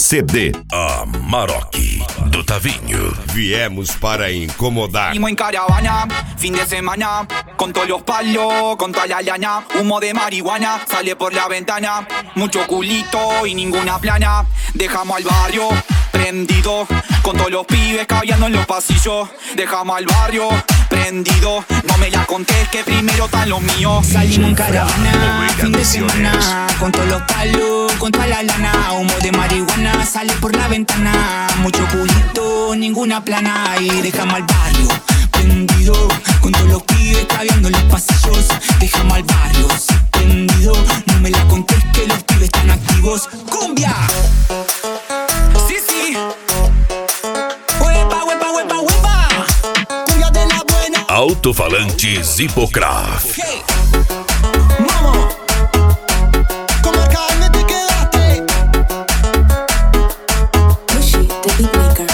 CD Amarok do Tavinho. Viemos para incomodar. Salimos en caravana, fin de semana, con todos los palos, con toda la lana. Humo de marihuana sale por la ventana. Mucho culito y ninguna plana. Dejamos al barrio prendido, con todos los pibes caviando en los pasillos. Dejamos al barrio prendido, no me la contés que primero están los míos. Salimos en caravana, fin de semana, con todos los palos, con toda la lana. Humo de marihuana sale por la ventana. Mucho culito, ninguna plana. Y dejamos al barrio prendido, con todos los pibes caviando en los pasillos. Dejamos al barrio prendido, no me la contés que los pibes están activos. ¡Cumbia! Sí, sí. Huepa, huepa, huepa, huepa. Cumbia de la buena. Alto-falantes Hipocraft. Hey. Vamos. Como carne te quedaste. Pushy, the beatmaker.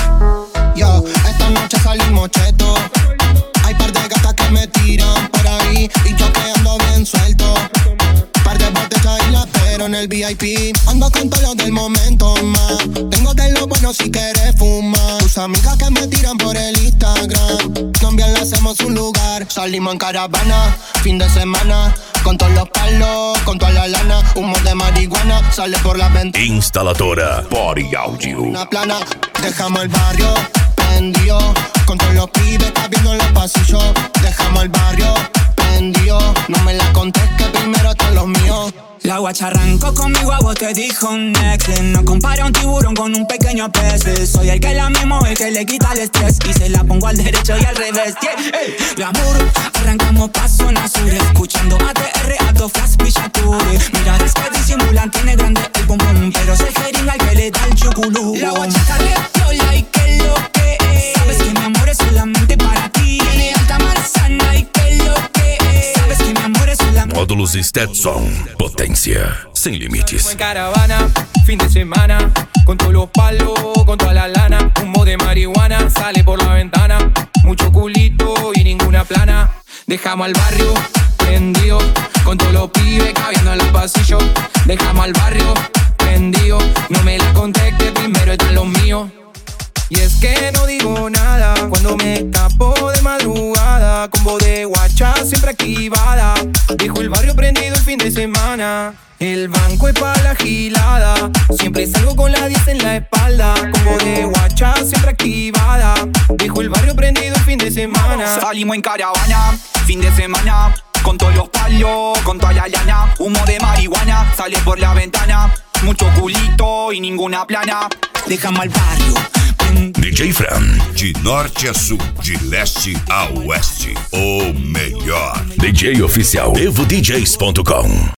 Yo, esta noche salimos cheto. Hay par de gatas que me tiran por ahí y yo que ando bien suelto. Par de botellas y la pero en el VIP. Ando con todo lo del momento más. Tengo de lo bueno si quieres fumar. Tus amigas que me tiran por el Instagram, también le hacemos un lugar. Salimos en caravana, fin de semana, con todos los palos, con toda la lana. Humo de marihuana sale por la ventana. Instaladora Body Audio. Una plana, dejamos el barrio prendido, con todos los pibes cabiendo en los pasillos. Dejamos el barrio prendido, no me la contés que primero están los míos. La guacha arrancó conmigo, a vos te dijo next. No compara un tiburón con un pequeño pez. Soy el que la mimo, el que le quita el estrés. Y se la pongo al derecho y al revés. Yeah. Hey. Glamour, arrancamos pa' zona sur, escuchando ATR, Ato, Flash, Pichature. Mira, es que disimulan, tiene grande el pum pum, pero soy jeringa el que le da el chuculú. La guacha carretola y que lo que es. Sabes que mi amor es solamente para ti. Tiene alta manzana y que lo que es. Sabes que mi amor es solamente. Módulos Stetson. Potência sem limites. En caravana, fin de semana, con todos los palos, con toda la lana. Humo de marihuana sale por la ventana. Mucho culito y ninguna plana. Dejamos al barrio prendido, con todos los pibes caviando en los pasillos. Dejamos al barrio prendido, no me la contés que primero están los míos. Y es que no digo nada cuando me escapo de madrugada, con voz de guacha siempre activada. Dejo el barrio prendido el fin de semana. El banco es pa' la gilada. Siempre salgo con la 10 en la espalda, con voz de guacha siempre activada. Dejo el barrio prendido el fin de semana. Salimos en caravana, fin de semana, con todos los palos, con toda la lana. Humo de marihuana sale por la ventana. Mucho culito y ninguna plana. Dejamos al barrio. DJ Fran. De norte a sul, de leste a oeste, o melhor. DJ oficial EvoDJs.com.